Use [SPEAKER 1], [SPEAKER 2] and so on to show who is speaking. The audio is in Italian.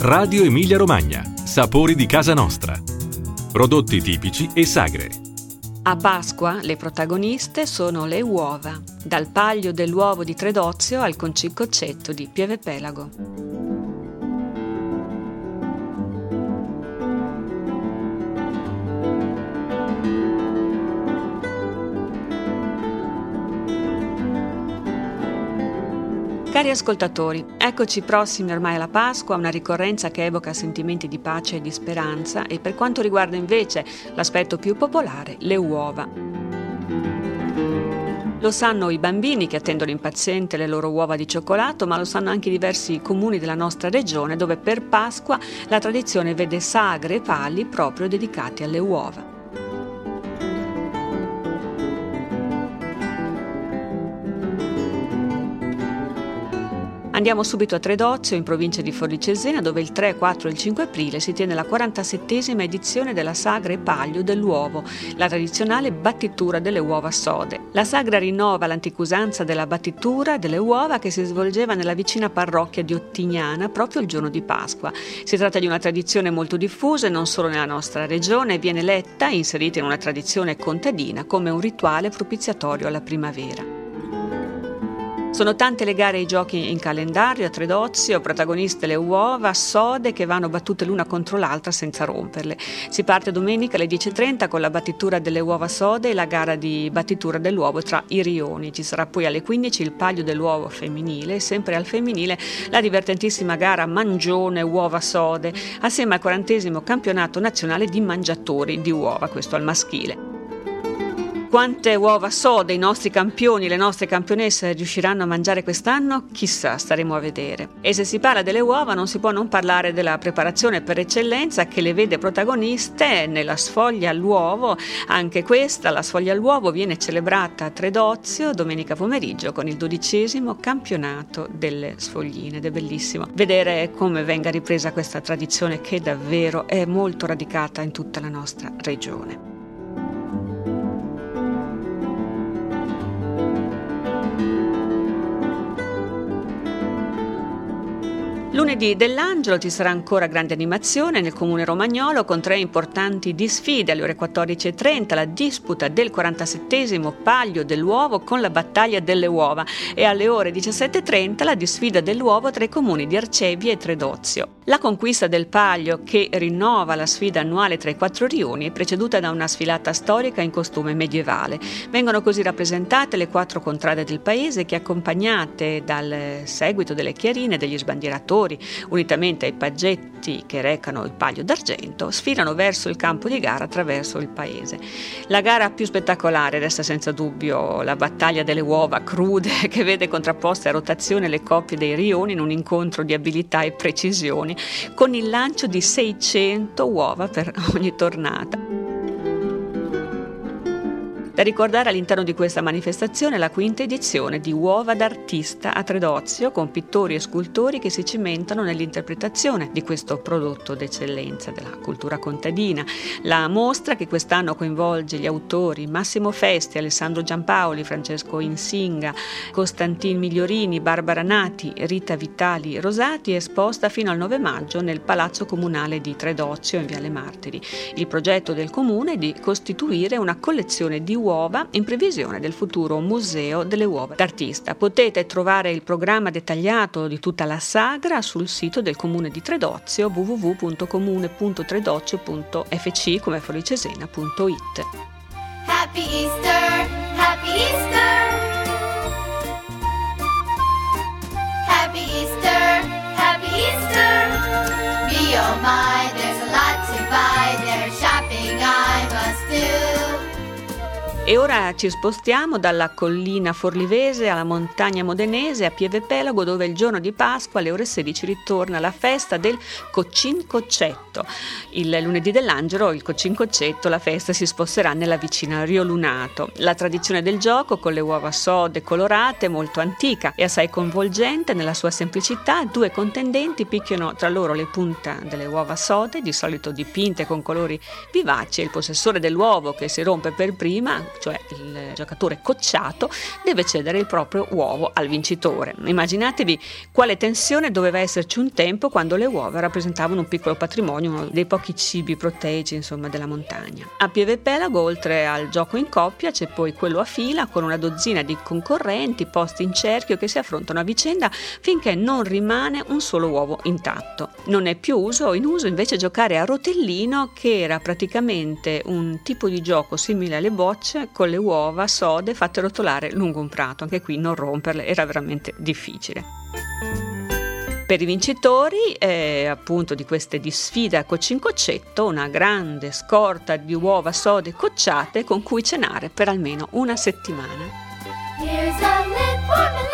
[SPEAKER 1] Radio Emilia Romagna. Sapori di casa nostra. Prodotti tipici e sagre.
[SPEAKER 2] A Pasqua le protagoniste sono le uova, dal Paglio dell'uovo di Tredozio al Concincocetto di Pieve Pelago. Cari ascoltatori, eccoci prossimi ormai alla Pasqua, una ricorrenza che evoca sentimenti di pace e di speranza, e per quanto riguarda invece l'aspetto più popolare, le uova. Lo sanno i bambini che attendono impaziente le loro uova di cioccolato, ma lo sanno anche i diversi comuni della nostra regione, dove per Pasqua la tradizione vede sagre e pali proprio dedicati alle uova. Andiamo subito a Tredozio, in provincia di Forlì Cesena, dove il 3, 4 e il 5 aprile si tiene la 47esima edizione della Sagra e Paglio dell'uovo, la tradizionale battitura delle uova sode. La sagra rinnova l'antica usanza della battitura delle uova che si svolgeva nella vicina parrocchia di Ottignana proprio il giorno di Pasqua. Si tratta di una tradizione molto diffusa e non solo nella nostra regione, viene letta, inserita in una tradizione contadina, come un rituale propiziatorio alla primavera. Sono tante le gare e i giochi in calendario a Tredozio, protagoniste le uova sode che vanno battute l'una contro l'altra senza romperle. Si parte domenica alle 10:30 con la battitura delle uova sode e la gara di battitura dell'uovo tra i rioni. Ci sarà poi alle 15 il Paglio dell'uovo femminile e sempre al femminile la divertentissima gara Mangione uova sode, assieme al 40° campionato nazionale di mangiatori di uova, questo al maschile. Quante uova sode i nostri campioni e le nostre campionesse riusciranno a mangiare quest'anno? Chissà, staremo a vedere. E se si parla delle uova non si può non parlare della preparazione per eccellenza che le vede protagoniste nella sfoglia all'uovo. Anche questa, la sfoglia all'uovo, viene celebrata a Tredozio domenica pomeriggio con il 12° campionato delle sfogline. Ed è bellissimo vedere come venga ripresa questa tradizione che davvero è molto radicata in tutta la nostra regione. Lunedì dell'Angelo ci sarà ancora grande animazione nel comune romagnolo con 3 importanti disfide. Alle ore 14:30 la disputa del 47° Paglio dell'uovo con la battaglia delle uova e alle ore 17:30 la disfida dell'uovo tra i comuni di Arcevia e Tredozio. La conquista del Paglio, che rinnova la sfida annuale tra i 4 rioni, è preceduta da una sfilata storica in costume medievale. Vengono così rappresentate le 4 contrade del paese che, accompagnate dal seguito delle chiarine e degli sbandieratori, unitamente ai paggetti che recano il Paglio d'argento, sfilano verso il campo di gara attraverso il paese. La gara più spettacolare resta senza dubbio la battaglia delle uova crude, che vede contrapposte a rotazione le coppie dei rioni in un incontro di abilità e precisioni, con il lancio di 600 uova per ogni tornata. Da ricordare all'interno di questa manifestazione la 5ª edizione di Uova d'Artista a Tredozio, con pittori e scultori che si cimentano nell'interpretazione di questo prodotto d'eccellenza della cultura contadina. La mostra, che quest'anno coinvolge gli autori Massimo Festi, Alessandro Giampaoli, Francesco Insinga, Costantin Migliorini, Barbara Nati, Rita Vitali Rosati, è esposta fino al 9 maggio nel Palazzo Comunale di Tredozio in Viale Martiri. Il progetto del comune è di costituire una collezione di uova in previsione del futuro museo delle uova d'artista. Potete trovare il programma dettagliato di tutta la sagra sul sito del comune di Tredozio, www.comune.tredozio.fc come forlicesena.it.
[SPEAKER 3] Happy Easter, Happy Easter. Happy Easter, Happy Easter. Be oh my, there's a lot to buy, there's shopping I must do.
[SPEAKER 2] E ora ci spostiamo dalla collina forlivese alla montagna modenese, a Pieve Pelago, dove il giorno di Pasqua alle ore 16 ritorna la festa del Concincocetto. Il lunedì dell'Angelo, il Concincocetto, la festa si sposterà nella vicina Rio Lunato. La tradizione del gioco, con le uova sode colorate, è molto antica e assai coinvolgente nella sua semplicità. 2 contendenti picchiano tra loro le punte delle uova sode, di solito dipinte con colori vivaci, e il possessore dell'uovo che si rompe per prima cioè il giocatore cocciato, deve cedere il proprio uovo al vincitore. Immaginatevi quale tensione doveva esserci un tempo quando le uova rappresentavano un piccolo patrimonio, uno dei pochi cibi proteici, insomma, della montagna. A Pieve Pelago, oltre al gioco in coppia, c'è poi quello a fila con una dozzina di concorrenti posti in cerchio che si affrontano a vicenda finché non rimane un solo uovo intatto. Non è più in uso invece giocare a rotellino, che era praticamente un tipo di gioco simile alle bocce con le uova sode fatte rotolare lungo un prato. Anche qui non romperle era veramente difficile. Per i vincitori appunto di queste di sfida a coccincocetto, una grande scorta di uova sode cocciate con cui cenare per almeno una settimana.
[SPEAKER 3] Here's a lid for